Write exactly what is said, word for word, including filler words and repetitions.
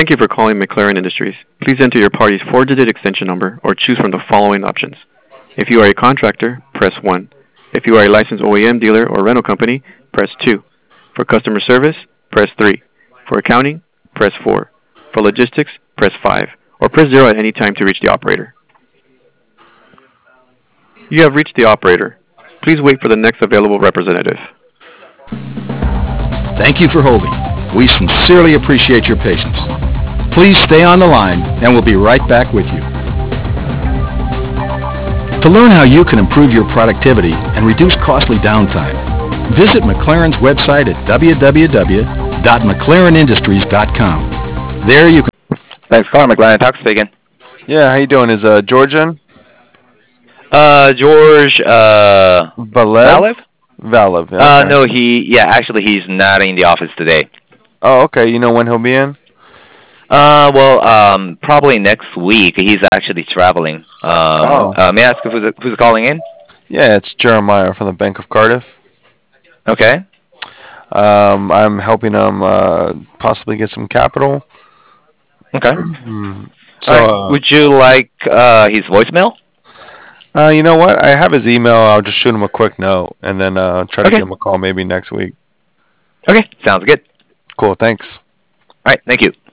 Thank you for calling McLaren Industries. Please enter your party's four-digit extension number or choose from the following options. If you are a contractor, press one. If you are a licensed O E M dealer or rental company, press two. For customer service, press three. For accounting, press four. For logistics, press five. Or press zero at any time to reach the operator. You have reached the operator. Please wait for the next available representative. Thank you for holding. We sincerely appreciate your patience. Please stay on the line and we'll be right back with you. To learn how you can improve your productivity and reduce costly downtime, visit McLaren's website at w w w dot mclaren industries dot com. There you can... Thanks for calling McLaren. Talk speaking. Yeah, how you doing? Is uh, George in? Uh, George, uh... Valev? Valev? Valev, yeah, Uh, okay. no, he, yeah, actually he's not in the office today. Oh, okay. You know when he'll be in? Uh, well, um, probably next week. He's actually traveling. Um, Oh. uh, may I ask who's, who's calling in? Yeah, it's Jeremiah from the Bank of Cardiff. Okay. Um, I'm helping him uh, possibly get some capital. Okay. So, All right. uh, Would you like uh, his voicemail? uh, you know what? I have his email. I'll just shoot him a quick note and then uh, try to Okay. give him a call maybe next week. Okay, sounds good. Cool. Thanks. All right, thank you.